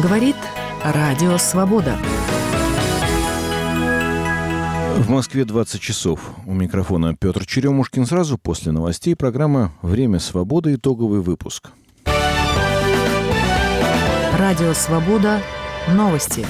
Говорит Радио Свобода. В Москве 20 часов. У микрофона Петр Черемушкин. Сразу после новостей программа «Время свободы». Итоговый выпуск. Радио Свобода. Новости.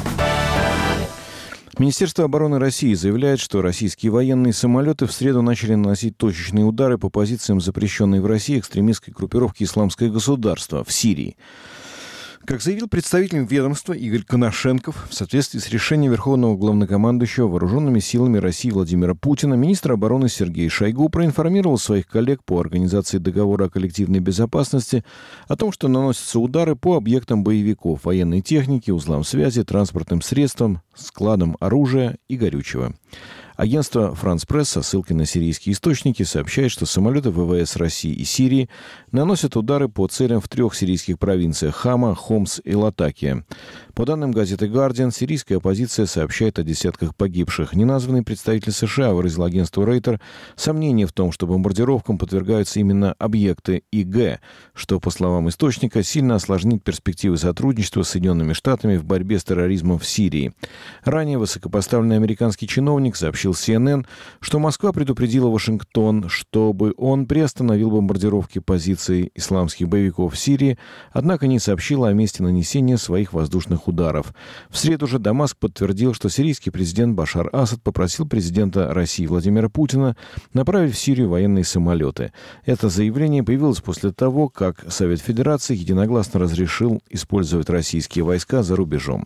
Министерство обороны России заявляет, что российские военные самолеты в среду начали наносить точечные удары по позициям запрещенной в России экстремистской группировки «Исламское государство» в Сирии. Как заявил представитель ведомства Игорь Коношенков, в соответствии с решением Верховного Главнокомандующего Вооруженными силами России Владимира Путина, министр обороны Сергей Шойгу проинформировал своих коллег по Организации договора о коллективной безопасности о том, что наносятся удары по объектам боевиков, военной техники, узлам связи, транспортным средствам, складам оружия и горючего. Агентство «Франс Пресс» со ссылкой на сирийские источники сообщает, что самолеты ВВС России и Сирии наносят удары по целям в 3 сирийских провинциях – Хама, Хомс и Латакия. По данным газеты «Гардиан», сирийская оппозиция сообщает о десятках погибших. Неназванный представитель США выразил агентству Рейтер сомнение в том, что бомбардировкам подвергаются именно объекты ИГ, что, по словам источника, сильно осложнит перспективы сотрудничества с Соединенными Штатами в борьбе с терроризмом в Сирии. Ранее высокопоставленный американский чиновник сообщил CNN, что Москва предупредила Вашингтон, чтобы он приостановил бомбардировки позиций исламских боевиков в Сирии, однако не сообщила о месте нанесения своих воздушных ударов. В среду же Дамаск подтвердил, что сирийский президент Башар Асад попросил президента России Владимира Путина направить в Сирию военные самолеты. Это заявление появилось после того, как Совет Федерации единогласно разрешил использовать российские войска за рубежом.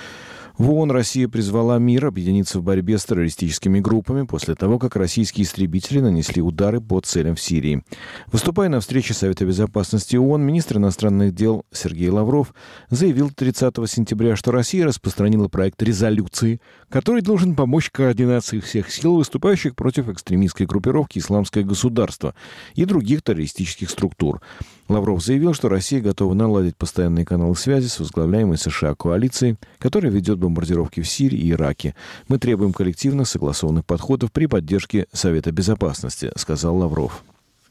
В ООН Россия призвала мир объединиться в борьбе с террористическими группами после того, как российские истребители нанесли удары по целям в Сирии. Выступая на встрече Совета Безопасности ООН, министр иностранных дел Сергей Лавров заявил 30 сентября, что Россия распространила проект резолюции, который должен помочь координации всех сил, выступающих против экстремистской группировки «Исламское государство» и других террористических структур. Лавров заявил, что Россия готова наладить постоянные каналы связи с возглавляемой США коалицией, которая ведет бомбардировки в Сирии и Ираке. «Мы требуем коллективных согласованных подходов при поддержке Совета Безопасности», сказал Лавров.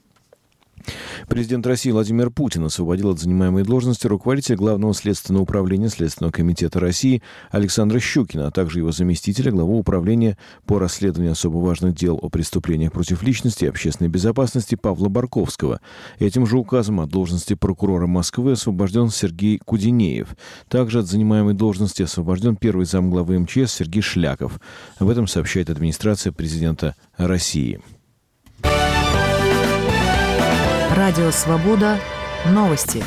Президент России Владимир Путин освободил от занимаемой должности руководителя Главного следственного управления Следственного комитета России Александра Щукина, а также его заместителя, главу управления по расследованию особо важных дел о преступлениях против личности и общественной безопасности Павла Барковского. Этим же указом от должности прокурора Москвы освобожден Сергей Кудинеев. Также от занимаемой должности освобожден первый замглавы МЧС Сергей Шляков. Об этом сообщает администрация президента России. Радио Свобода. Новости.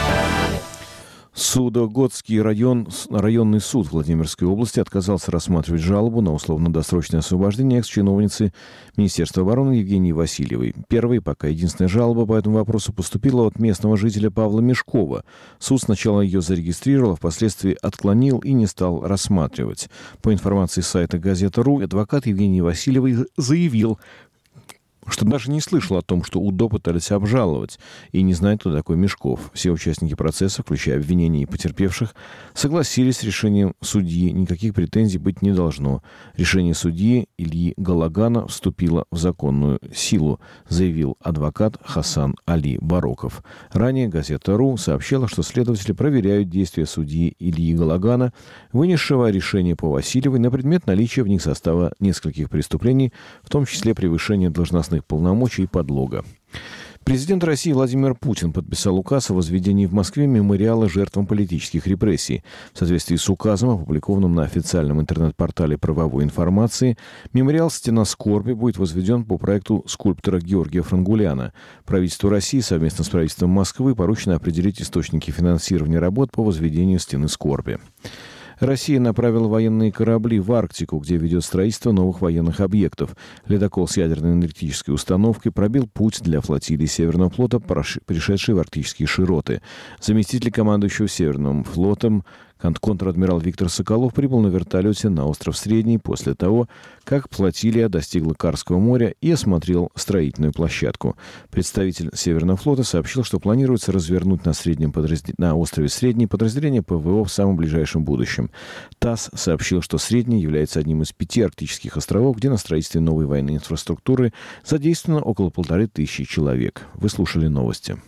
Судогодский районный суд Владимирской области отказался рассматривать жалобу на условно-досрочное освобождение экс-чиновницы Министерства обороны Евгении Васильевой. Первая, пока единственная жалоба по этому вопросу поступила от местного жителя Павла Мешкова. Суд сначала ее зарегистрировал, а впоследствии отклонил и не стал рассматривать. По информации сайта «Газета.ру», адвокат Евгении Васильевой заявил, что даже не слышал о том, что УДО пытались обжаловать, и не знает, кто такой Мешков. Все участники процесса, включая обвинения и потерпевших, согласились с решением судьи. Никаких претензий быть не должно. Решение судьи Ильи Галагана вступило в законную силу, заявил адвокат Хасан Али Бароков. Ранее газета.ру сообщала, что следователи проверяют действия судьи Ильи Галагана, вынесшего решение по Васильевой на предмет наличия в них состава нескольких преступлений, в том числе превышения должностных полномочий и подлога. Президент России Владимир Путин подписал указ о возведении в Москве мемориала жертвам политических репрессий. В соответствии с указом, опубликованным на официальном интернет-портале правовой информации, мемориал «Стена скорби» будет возведен по проекту скульптора Георгия Франгуляна. Правительству России совместно с правительством Москвы поручено определить источники финансирования работ по возведению «Стены скорби». Россия направила военные корабли в Арктику, где ведет строительство новых военных объектов. Ледокол с ядерной энергетической установкой пробил путь для флотилии Северного флота, пришедшей в арктические широты. Заместитель командующего Северным флотом контр-адмирал Виктор Соколов прибыл на вертолете на остров Средний после того, как флотилия достигла Карского моря и осмотрел строительную площадку. Представитель Северного флота сообщил, что планируется развернуть на острове Средний подразделение ПВО в самом ближайшем будущем. ТАСС сообщил, что Средний является одним из 5 арктических островов, где на строительстве новой военной инфраструктуры задействовано около 1500 человек. Вы слушали новости.